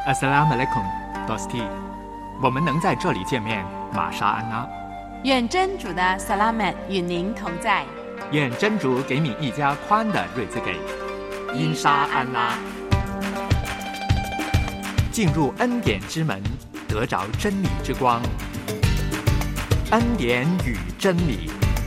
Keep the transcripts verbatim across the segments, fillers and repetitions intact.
Assalamu alaikum, Dosti。我们能在这里见面，玛莎安拉。 愿真主的萨拉曼与您同在。 愿真主给你一家宽的瑞兹给。因沙安拉。进入恩典之门，得着真理之光。恩典与真理。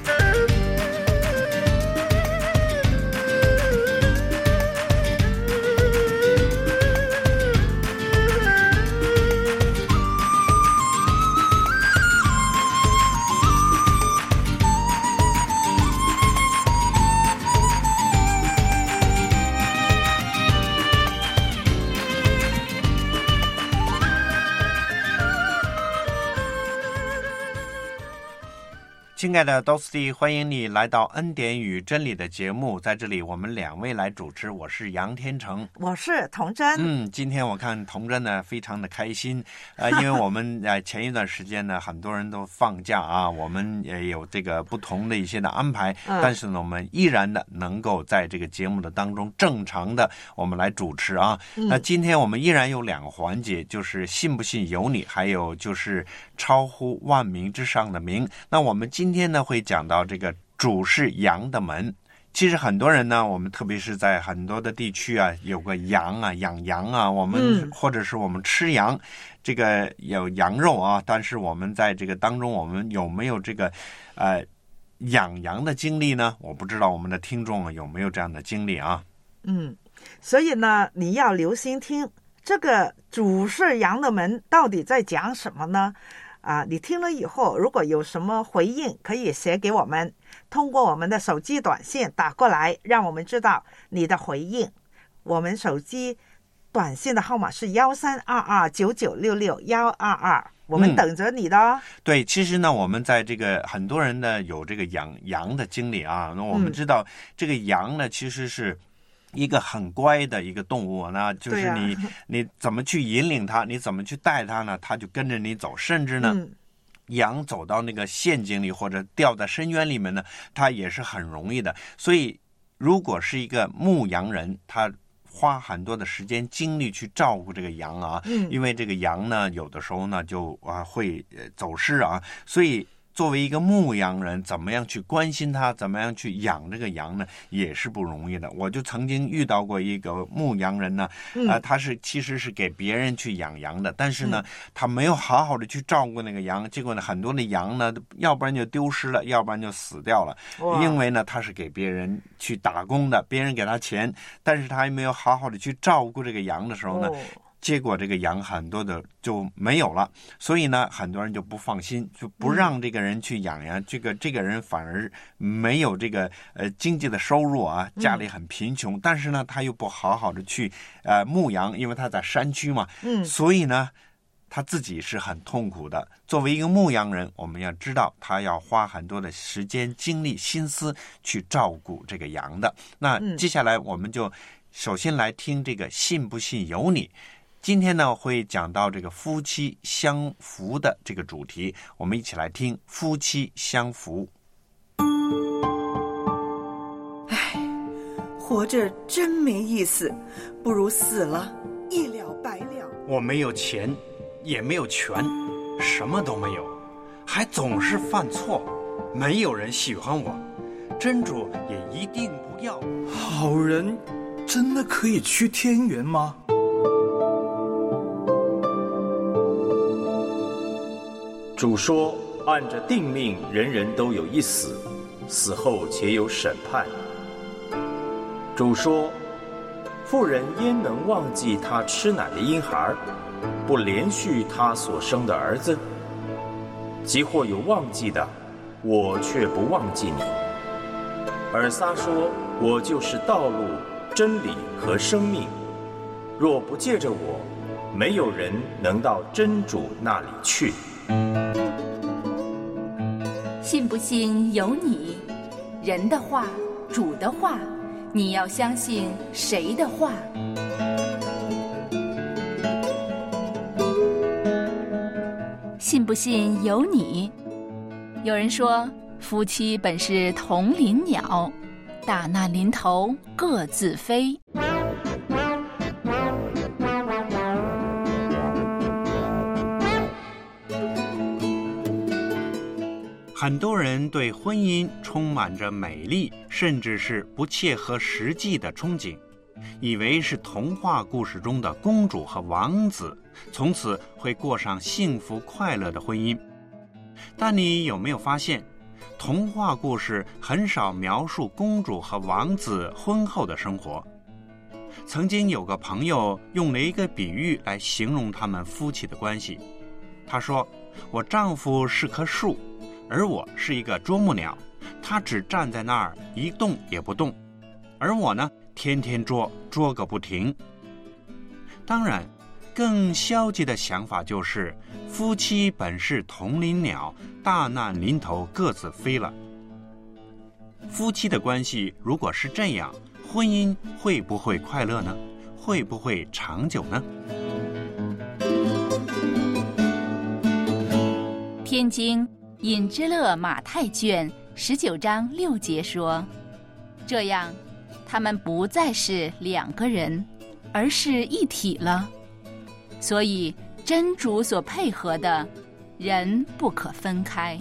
亲爱的 Dosti， 欢迎你来到恩典与真理的节目，在这里我们两位来主持，我是杨天成， 我是童真。 嗯，今天我看童真呢非常的开心，呃，因为我们呃前一段时间呢很多人都放假啊，我们也有这个不同的一些的安排，嗯、但是呢我们依然的能够在这个节目的当中正常的我们来主持啊。嗯、那今天我们依然有两个环节，就是信不信由你，还有就是超乎万民之上的名。那我们今天今天呢会讲到这个主是羊的门。其实很多人呢，我们特别是在很多的地区啊，有个羊啊，养羊啊，我们、嗯、或者是我们吃羊，这个有羊肉啊，但是我们在这个当中，我们有没有这个呃养羊的经历呢？我不知道我们的听众有没有这样的经历啊。 嗯，所以呢，你要留心听这个主是羊的门到底在讲什么呢？啊，你听了以后，如果有什么回应，可以写给我们，通过我们的手机短信打过来，让我们知道你的回应。我们手机短信的号码是幺三二二九九六六幺二二，我们等着你的哦。 嗯、对，其实呢，我们在这个很多人呢有这个养羊的经历啊，那我们知道、嗯、这个羊呢其实是一个很乖的一个动物，那就是你、啊、你怎么去引领它，你怎么去带它呢，它就跟着你走，甚至呢、嗯、羊走到那个陷阱里或者掉在深渊里面呢，它也是很容易的。所以如果是一个牧羊人，他花很多的时间精力去照顾这个羊啊、嗯、因为这个羊呢有的时候呢就啊会走失啊，所以作为一个牧羊人，怎么样去关心他，怎么样去养这个羊呢，也是不容易的。我就曾经遇到过一个牧羊人呢，嗯、呃，他是其实是给别人去养羊的，但是呢，嗯、他没有好好的去照顾那个羊，结果呢，很多的羊呢，要不然就丢失了，要不然就死掉了。因为呢，他是给别人去打工的，别人给他钱，但是他还没有好好的去照顾这个羊的时候呢。哦，结果这个羊很多的就没有了，所以呢，很多人就不放心，就不让这个人去养羊。嗯、这个这个人反而没有这个呃经济的收入啊，家里很贫穷，嗯、但是呢，他又不好好的去呃牧羊，因为他在山区嘛，嗯，所以呢，他自己是很痛苦的。作为一个牧羊人，我们要知道他要花很多的时间、精力、心思去照顾这个羊的。那接下来我们就首先来听这个信不信由你。今天呢会讲到这个夫妻相扶的这个主题，我们一起来听夫妻相扶。 唉，活着真没意思，不如死了一了百了。 我没有钱，也没有权，什么都没有，还总是犯错，没有人喜欢我，真主也一定不要。 好人真的可以去天园吗？ 主说，按着定命，人人都有一死，死后且有审判。主说，妇人焉能忘记她吃奶的婴孩，不连续她所生的儿子？即或有忘记的，我却不忘记你。尔撒说，我就是道路、真理和生命，若不借着我，没有人能到真主那里去。 信不信由你，人的话，主的话，你要相信谁的话？信不信由你。有人说，夫妻本是同林鸟，大难临头各自飞。 很多人对婚姻充满着美丽，甚至是不切合实际的憧憬，以为是童话故事中的公主和王子，从此会过上幸福快乐的婚姻。但你有没有发现，童话故事很少描述公主和王子婚后的生活？曾经有个朋友用了一个比喻来形容他们夫妻的关系。他说，我丈夫是棵树，而我是一个啄木鸟，他只站在那儿一动也不动，而我呢，天天捉，捉个不停。当然，更消极的想法就是，夫妻本是同林鸟，大难临头各自飞了。夫妻的关系如果是这样，婚姻会不会快乐呢？会不会长久呢？ 天经引之乐马太卷十九章六节说，这样他们不再是两个人，而是一体了。所以真主所配合的，人不可分开。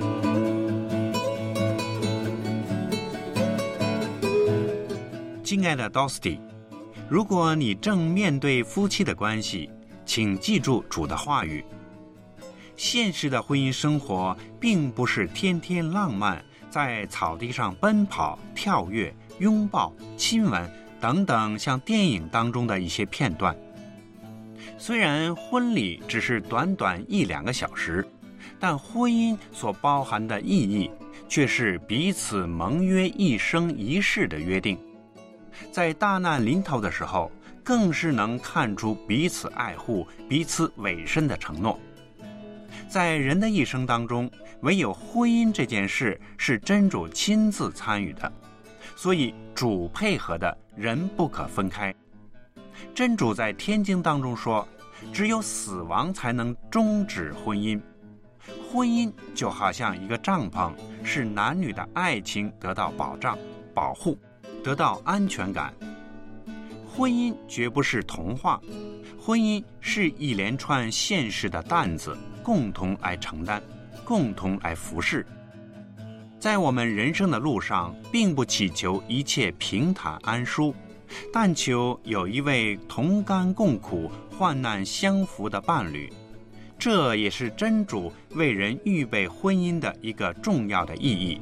亲爱的 Dosty， 如果你正面对夫妻的关系，请记住主的话语。现实的婚姻生活并不是天天浪漫，在草地上奔跑、跳跃、拥抱、亲吻等等像电影当中的一些片段。虽然婚礼只是短短一两个小时，但婚姻所包含的意义却是彼此盟约一生一世的约定。在大难临头的时候，更是能看出彼此爱护、彼此委身的承诺。在人的一生当中，唯有婚姻这件事是真主亲自参与的，所以主配合的，人不可分开。真主在天经当中说，只有死亡才能终止婚姻。婚姻就好像一个帐篷，是男女的爱情得到保障、保护，得到安全感。婚姻绝不是童话，婚姻是一连串现实的担子，共同来承担，共同来服侍。在我们人生的路上，并不祈求一切平坦安舒，但求有一位同甘共苦、患难相扶的伴侣。这也是真主为人预备婚姻的一个重要的意义。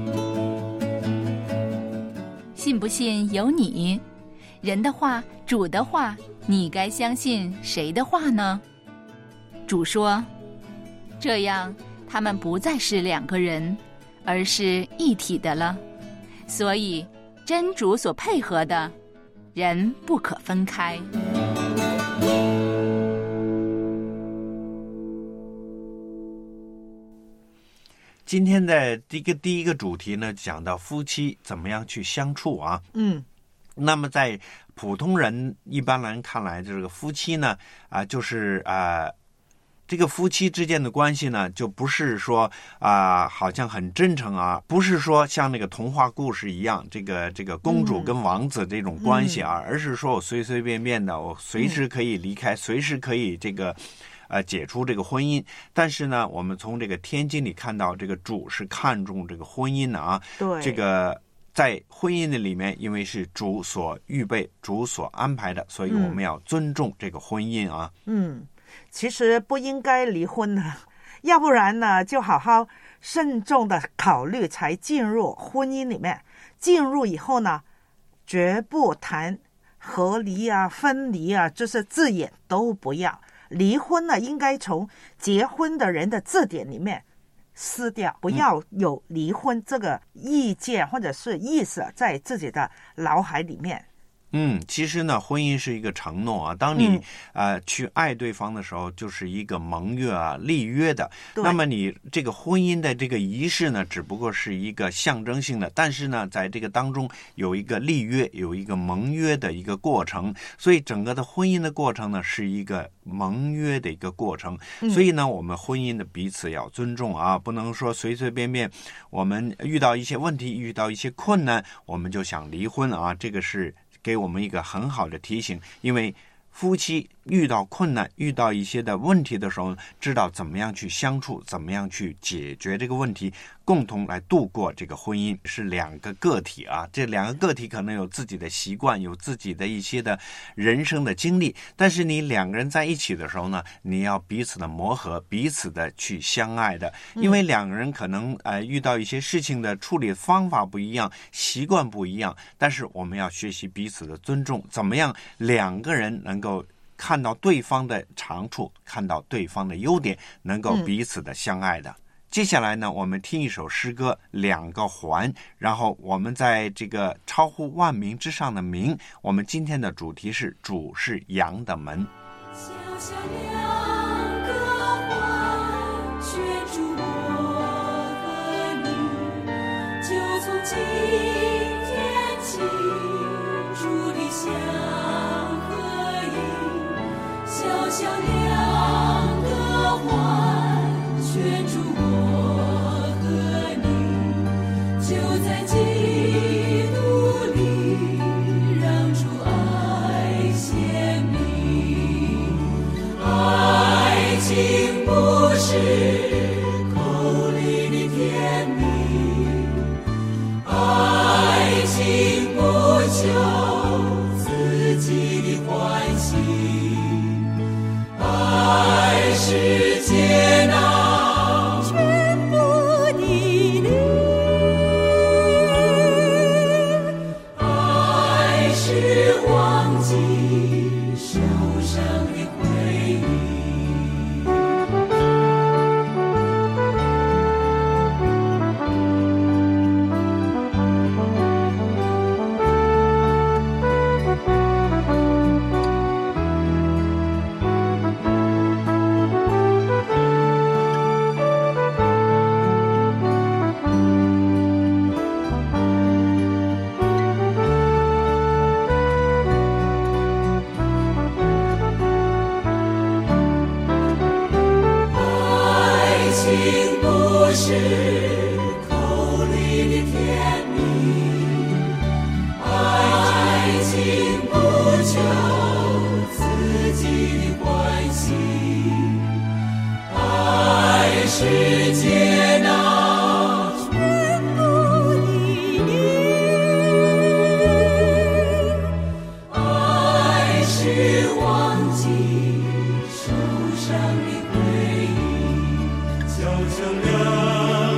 信不信由你，人的话，主的话，你该相信谁的话呢？主说，这样他们不再是两个人，而是一体的了。所以真主所配合的，人不可分开。 今天的第一个第一个主题呢，讲到夫妻怎么样去相处啊。 嗯， 那么在普通人一般人看来，这个夫妻呢，啊、呃，就是啊、呃，这个夫妻之间的关系呢，就不是说啊、呃，好像很真诚啊，不是说像那个童话故事一样，这个这个公主跟王子这种关系啊，嗯、而是说我随随便便的，我随时可以离开，嗯、随时可以这个。呃，解除这个婚姻，但是呢，我们从这个天经里看到，这个主是看重这个婚姻的啊。 对， 这个在婚姻的里面，因为是主所预备、主所安排的，所以我们要尊重这个婚姻啊。 嗯，其实不应该离婚的，要不然呢，就好好慎重的考虑才进入婚姻里面。进入以后呢，绝不谈和离啊、分离啊，这些字眼都不要。离婚呢，应该从结婚的人的字典里面撕掉，不要有离婚这个意见或者是意思在自己的脑海里面。 嗯，其实呢，婚姻是一个承诺啊。当你、嗯、呃去爱对方的时候，就是一个盟约啊、立约的。那么你这个婚姻的这个仪式呢，只不过是一个象征性的，但是呢，在这个当中有一个立约，有一个盟约的一个过程。所以整个的婚姻的过程呢，是一个盟约的一个过程。所以呢，我们婚姻的彼此要尊重啊，不能说随随便便，我们遇到一些问题，遇到一些困难，我们就想离婚啊，这个是给我们一个很好的提醒，因为夫妻遇到困难、遇到一些的问题的时候，知道怎么样去相处，怎么样去解决这个问题，共同来度过这个婚姻。是两个个体啊，这两个个体可能有自己的习惯，有自己的一些的人生的经历，但是你两个人在一起的时候呢，你要彼此的磨合，彼此的去相爱的，因为两个人可能呃遇到一些事情的处理方法不一样，习惯不一样，但是我们要学习彼此的尊重，怎么样两个人能够看到对方的长处，看到对方的优点，能够彼此的相爱的。嗯、接下来呢，我们听一首诗歌《两个环》，然后我们在这个超乎万民之上的名，我们今天的主题是主是羊的门。 小小两个环圈住我和你，就从今天起主理相合一。小小两个环圈住我和你，就在基督里让主爱显明。爱情不是口里的甜蜜，爱情不求自己的欢喜，爱是接纳全部的你，爱是忘记受伤的回忆。是口里的甜蜜，爱情不求自己的欢喜，爱是接纳全部的你，爱是忘记受伤的回忆。小小两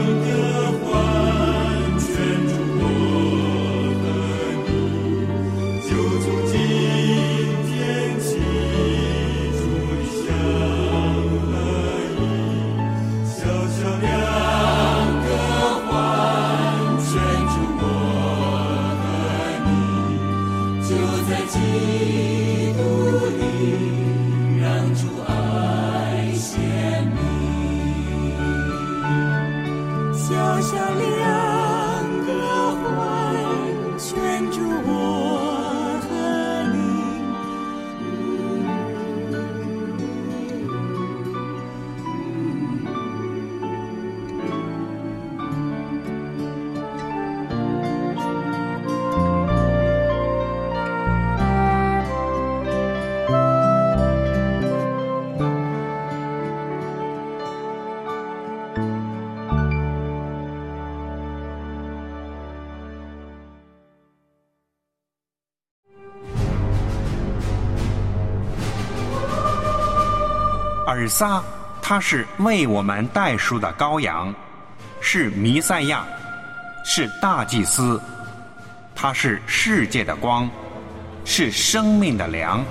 尔撒，他是为我们代赎的羔羊，是弥赛亚，是大祭司，他是世界的光，是生命的粮。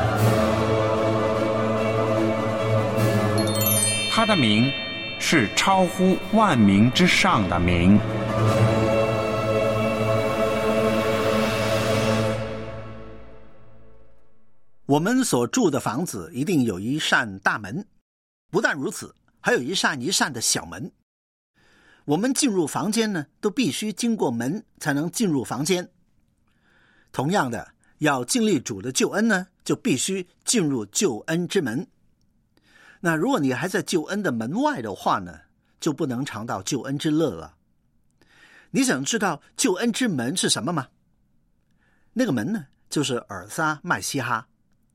他的名是超乎万民之上的名。 我们所住的房子一定有一扇大门，不但如此，还有一扇一扇的小门。我们进入房间呢，都必须经过门才能进入房间。同样的，要经历主的救恩呢，就必须进入救恩之门。那如果你还在救恩的门外的话呢，就不能尝到救恩之乐了。你想知道救恩之门是什么吗？那个门呢，就是尔撒麦西哈。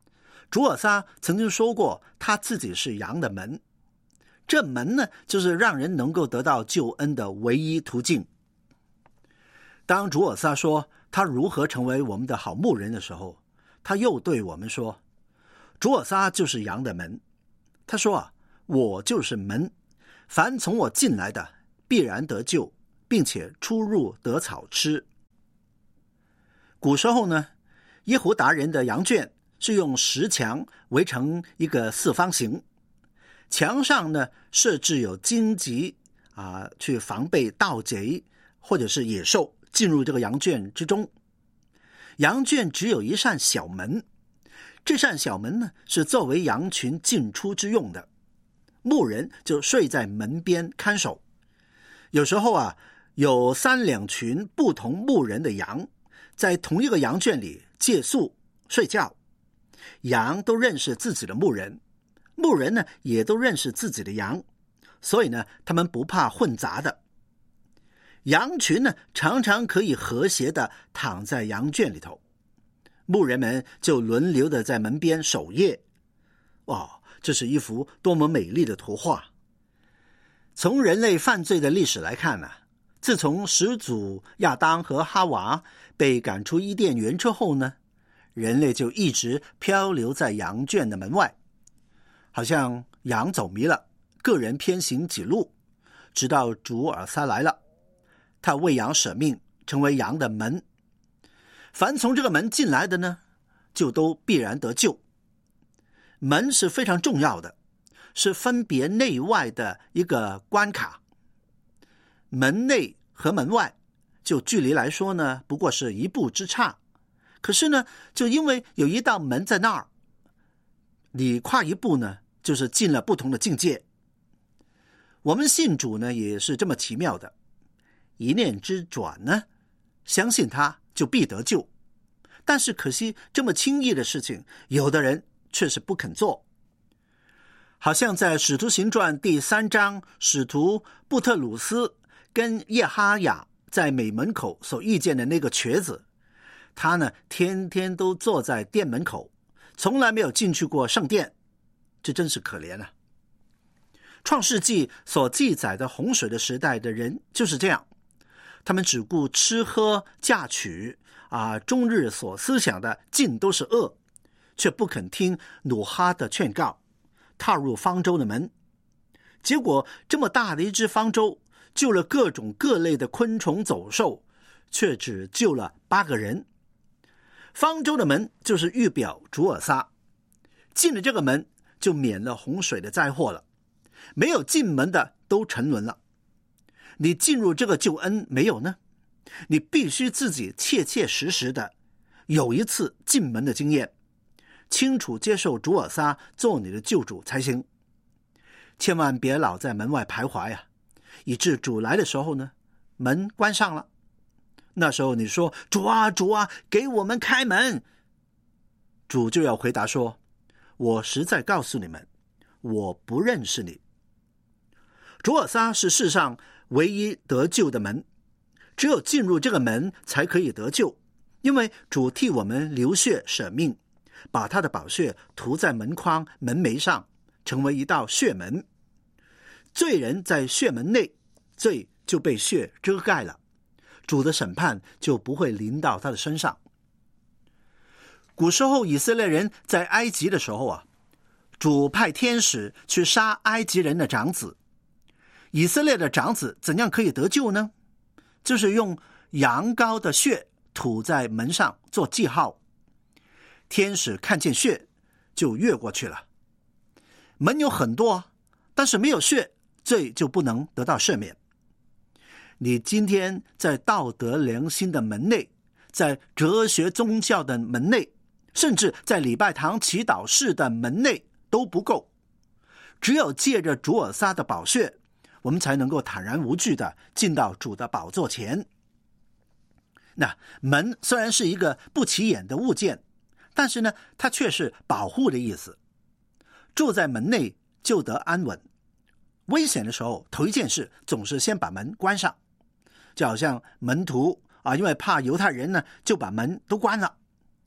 主尔撒曾经说过他自己是羊的门，这门呢，就是让人能够得到救恩的唯一途径。当主尔撒说他如何成为我们的好牧人的时候，他又对我们说，主尔撒就是羊的门。他说啊，我就是门，凡从我进来的必然得救，并且出入得草吃。古时候呢，耶胡达人的羊圈是用石墙围成一个四方形，墙上呢设置有荆棘啊，去防备盗贼或者是野兽进入这个羊圈之中。羊圈只有一扇小门，这扇小门呢是作为羊群进出之用的，牧人就睡在门边看守。有时候啊，有三两群不同牧人的羊在同一个羊圈里借宿睡觉，羊都认识自己的牧人，牧人呢也都认识自己的羊，所以呢他们不怕混杂的。羊群呢常常可以和谐地躺在羊圈里头，牧人们就轮流的在门边守夜。哇，这是一幅多么美丽的图画！从人类犯罪的历史来看呢、啊，自从始祖亚当和哈娃被赶出伊甸园之后呢，人类就一直漂流在羊圈的门外，好像羊走迷了，个人偏行己路，直到主尔撒来了，他为羊舍命，成为羊的门。凡从这个门进来的呢，就都必然得救。门是非常重要的，是分别内外的一个关卡。门内和门外就距离来说呢，不过是一步之差，可是呢，就因为有一道门在那儿，你跨一步呢，就是进了不同的境界。我们信主呢，也是这么奇妙的，一念之转呢，相信他就必得救。但是可惜这么轻易的事情，有的人却是不肯做。好像在使徒行传第三章，使徒布特鲁斯跟耶哈雅在美门口所遇见的那个瘸子，他呢天天都坐在店门口，从来没有进去过圣殿，这真是可怜啊。创世纪所记载的洪水的时代的人就是这样，他们只顾吃喝嫁娶啊，终日所思想的尽都是恶，却不肯听努哈的劝告，踏入方舟的门。结果这么大的一只方舟，救了各种各类的昆虫走兽，却只救了八个人。方舟的门就是预表主尔撒，进了这个门就免了洪水的灾祸了，没有进门的都沉沦了。你进入这个救恩没有呢？你必须自己切切实实的有一次进门的经验，清楚接受主尔撒做你的救主才行。千万别老在门外徘徊呀、啊，以致主来的时候呢，门关上了。那时候你说，主啊主啊，给我们开门，主就要回答说，我实在告诉你们，我不认识你。主尔撒是世上唯一得救的门，只有进入这个门才可以得救，因为主替我们流血舍命，把他的宝血涂在门框门楣上，成为一道血门。罪人在血门内，罪就被血遮盖了，主的审判就不会临到他的身上。古时候以色列人在埃及的时候啊，主派天使去杀埃及人的长子。以色列的长子怎样可以得救呢？就是用羊羔的血涂在门上做记号，天使看见血就越过去了。门有很多，但是没有血，罪就不能得到赦免。你今天在道德良心的门内，在哲学宗教的门内，甚至在礼拜堂祈祷室的门内都不够，只有借着主尔撒的宝血，我们才能够坦然无惧的进到主的宝座前。那门虽然是一个不起眼的物件，但是呢，它却是保护的意思。住在门内就得安稳，危险的时候头一件事总是先把门关上，就好像门徒啊，因为怕犹太人呢，就把门都关了。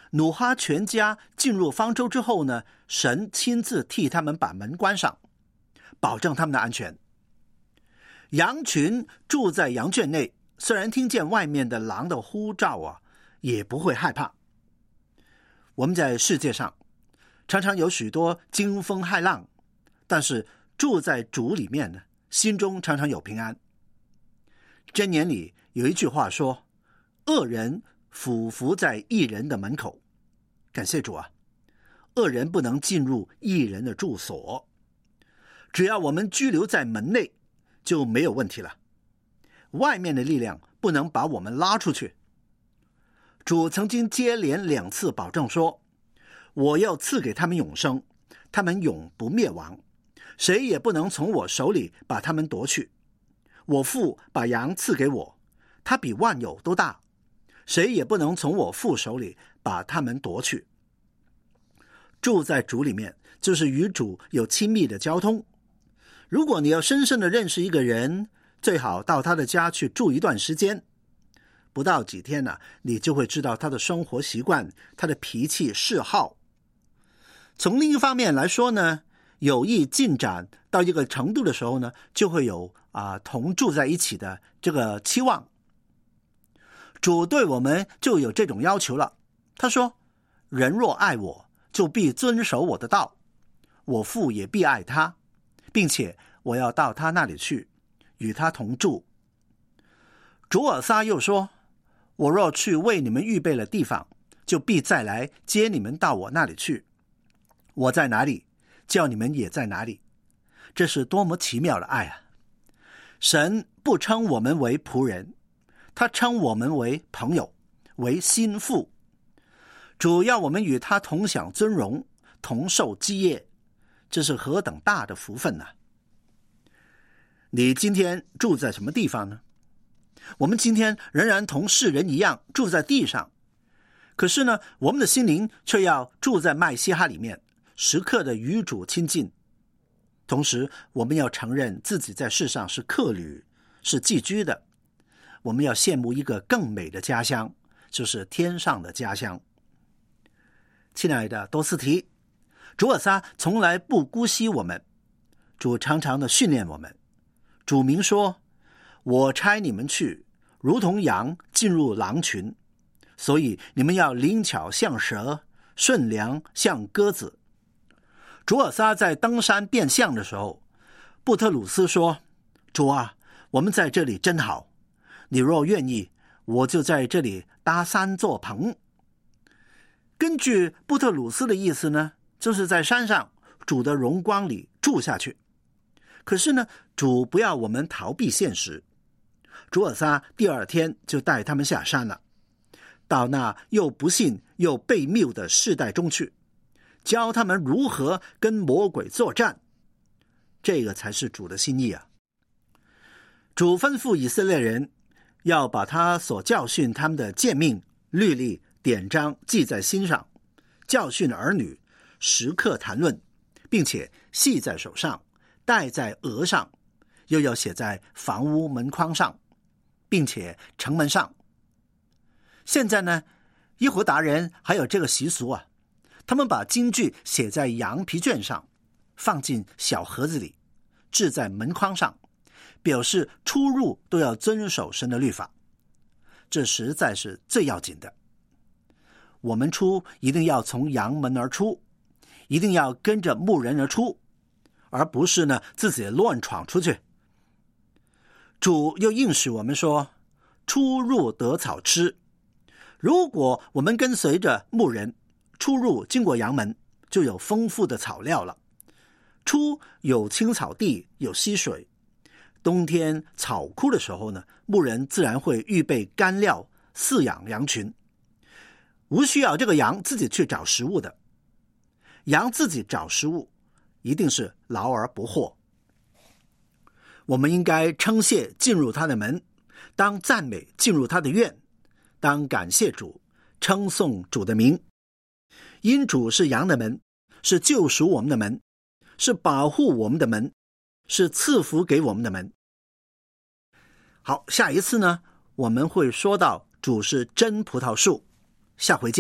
努哈全家进入方舟之后呢，神亲自替他们把门关上，保证他们的安全。羊群住在羊圈内，虽然听见外面的狼的呼召啊，也不会害怕。我们在世界上常常有许多惊风骇浪，但是住在主里面呢，心中常常有平安。箴言里有一句话说，恶人俯伏在义人的门口。感谢主啊，恶人不能进入义人的住所，只要我们居留在门内就没有问题了，外面的力量不能把我们拉出去。主曾经接连两次保证说，我要赐给他们永生，他们永不灭亡，谁也不能从我手里把他们夺去。我父把羊赐给我，他比万有都大，谁也不能从我父手里把他们夺去。住在主里面，就是与主有亲密的交通。如果你要深深的认识一个人，最好到他的家去住一段时间，不到几天呢、啊，你就会知道他的生活习惯，他的脾气嗜好。从另一方面来说呢，友谊进展到一个程度的时候呢，就会有啊、呃、同住在一起的这个期望。主对我们就有这种要求了，他说，人若爱我，就必遵守我的道，我父也必爱他，并且我要到他那里去，与他同住。主尔撒又说，我若去为你们预备了地方，就必再来接你们到我那里去。我在哪里，叫你们也在哪里。这是多么奇妙的爱啊！神不称我们为仆人，他称我们为朋友，为心腹。主要我们与他同享尊荣，同受基业，这是何等大的福分呢、啊！你今天住在什么地方呢？我们今天仍然同世人一样住在地上，可是呢，我们的心灵却要住在麦西哈里面，时刻的与主亲近。同时我们要承认自己在世上是客旅，是寄居的。我们要羡慕一个更美的家乡，就是天上的家乡。亲爱的多斯提，主尔撒从来不姑息我们，主常常的训练我们。主明说，我差你们去，如同羊进入狼群，所以你们要灵巧像蛇，顺良像鸽子。主尔撒在登山变相的时候，布特鲁斯说，主啊，我们在这里真好，你若愿意，我就在这里搭三座棚。根据布特鲁斯的意思呢，就是在山上主的荣光里住下去。可是呢，主不要我们逃避现实。主尔撒第二天就带他们下山了，到那又不信又悖谬的世代中去，教他们如何跟魔鬼作战。这个才是主的心意啊！主吩咐以色列人要把他所教训他们的诫命、律例、典章记在心上，教训儿女，时刻谈论，并且系在手上，戴在额上，又要写在房屋门框上，并且城门上。现在呢，耶和达人还有这个习俗啊，他们把经句写在羊皮卷上，放进小盒子里，置在门框上，表示出入都要遵守神的律法。这实在是最要紧的。我们出一定要从羊门而出，一定要跟着牧人而出，而不是呢自己乱闯出去。主又应许我们说，出入得草吃。如果我们跟随着牧人出入经过羊门，就有丰富的草料了。出有青草地，有溪水。冬天草枯的时候呢，牧人自然会预备干料饲养羊群，无需要这个羊自己去找食物的。羊自己找食物一定是劳而不获。我们应该称谢进入他的门，当赞美进入他的院，当感谢主，称颂主的名。因主是羊的门，是救赎我们的门，是保护我们的门，是赐福给我们的门。好，下一次呢，我们会说到主是真葡萄树。下回见。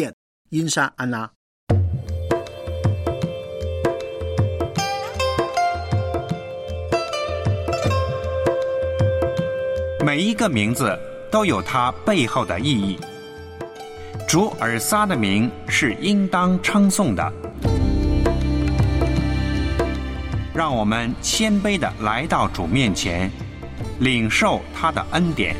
因沙安拉。 每一个名字都有它背后的意义。主尔撒的名是应当称颂的。让我们谦卑地来到主面前，领受他的恩典。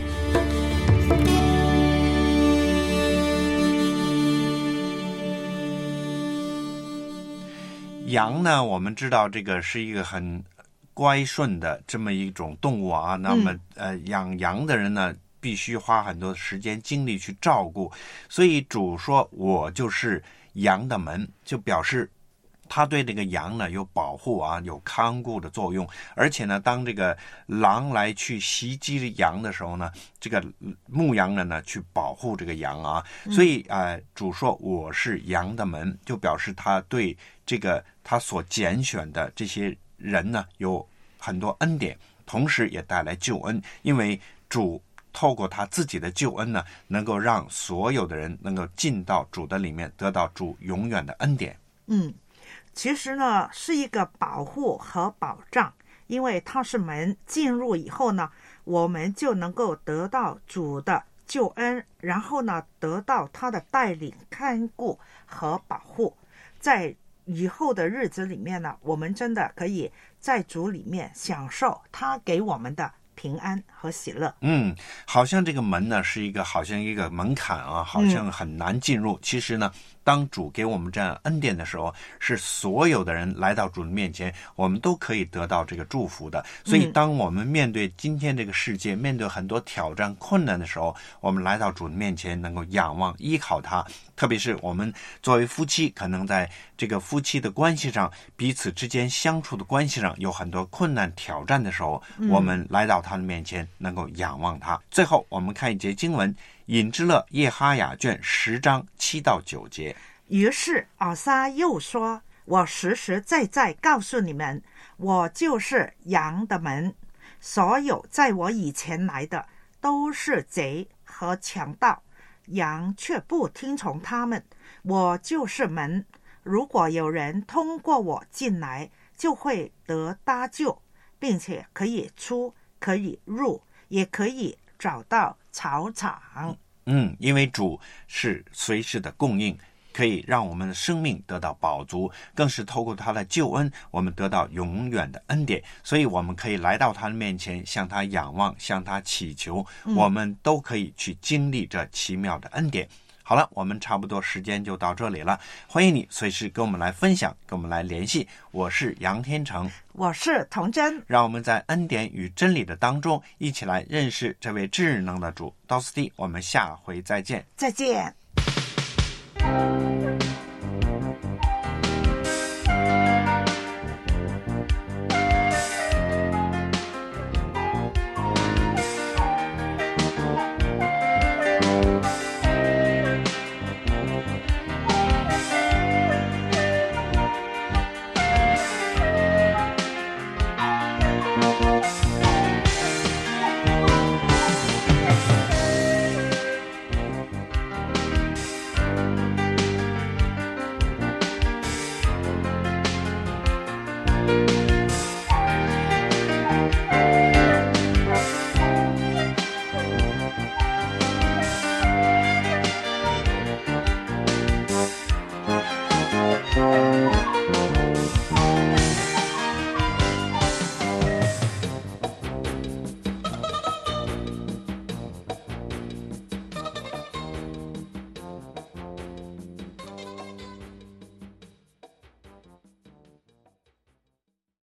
羊呢，我们知道这个是一个很乖顺的这么一种动物啊。那么、嗯、呃，养羊的人呢，必须花很多时间精力去照顾，所以主说我就是羊的门，就表示他对这个羊呢有保护啊，有看顾的作用。而且呢，当这个狼来去袭击羊的时候呢，这个牧羊人呢去保护这个羊啊。所以呃，主说我是羊的门，就表示他对这个他所拣选的这些人呢有很多恩典，同时也带来救恩，因为主透过他自己的救恩呢，能够让所有的人能够进到主的里面，得到主永远的恩典。 嗯，其实呢是一个保护和保障，因为它是门，进入以后呢，我们就能够得到主的救恩，然后呢得到他的带领、看顾和保护。在以后的日子里面呢，我们真的可以在主里面享受他给我们的平安和喜乐。 嗯，好像这个门呢是一个好像一个门槛啊，好像很难进入、嗯、其实呢，当主给我们这样恩典的时候，是所有的人来到主的面前，我们都可以得到这个祝福的。所以当我们面对今天这个世界、嗯、面对很多挑战困难的时候，我们来到主的面前，能够仰望依靠他。特别是我们作为夫妻，可能在这个夫妻的关系上，彼此之间相处的关系上有很多困难挑战的时候、嗯、我们来到他的面前，能够仰望他。最后我们看一节经文，隐之勒耶哈雅卷十章七到九节。 于是尔撒又说，我实实在在告诉你们，我就是羊的门，所有在我以前来的都是贼和强盗，羊却不听从他们。我就是门，如果有人通过我进来，就会得搭救，并且可以出，可以入，也可以找到草场。 嗯，因为主是随时的供应，可以让我们的生命得到饱足，更是透过他的救恩，我们得到永远的恩典。所以我们可以来到他的面前，向他仰望，向他祈求、嗯、我们都可以去经历这奇妙的恩典。好了，我们差不多时间就到这里了，欢迎你随时跟我们来分享，跟我们来联系。我是杨天成， 我是童真， 让我们在恩典与真理的当中一起来认识这位至能的主。到此地，我们下回再见。 再见。